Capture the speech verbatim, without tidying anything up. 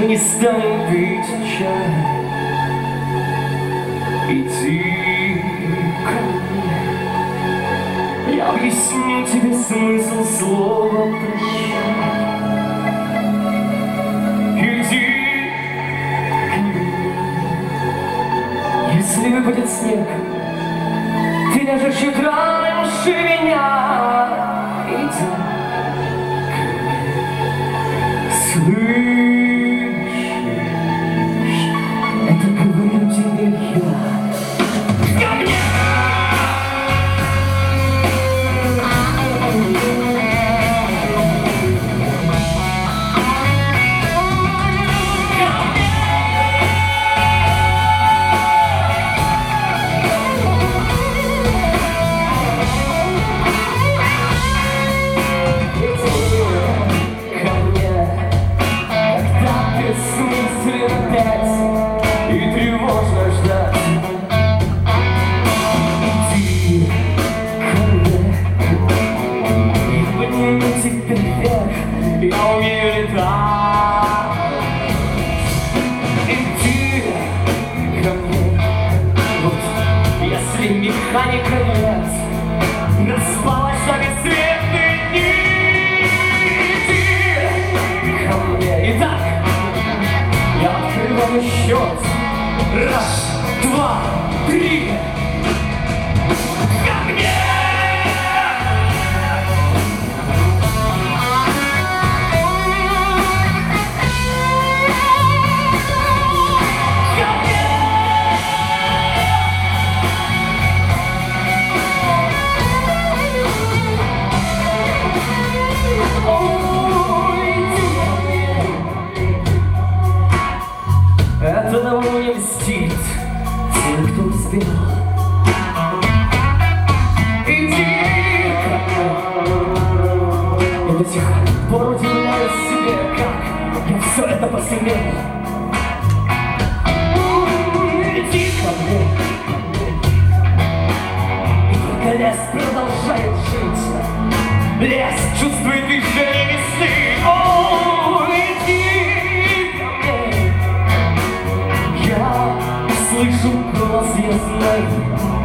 Мы не станем пить чай. Иди ко мне, я объясню тебе смысл слова прощай. Иди ко мне, если выпадет снег, ты ляжешь чуть раньше меня. Иди ко мне, слышишь, это говорю тебе я. И тревожно ждать. Иди ко мне, и подниму тебя вверх, я умею летать. Иди ко мне, вот если механика нет, распалась на бесцветные дни. Иди ко мне, итак, я открываю счет. Раз, два, три. Ко мне! Ко мне! Ой, иди ко мне. Это давно не льстит тем, кто успел. Иди ко мне. Я до сих пор удивляюсь себе, как я все это посмел. Иди ко мне. И только лес продолжает жить. Лес чувствует движение весны. О, иди ко мне. Я слышу голос, я знаю.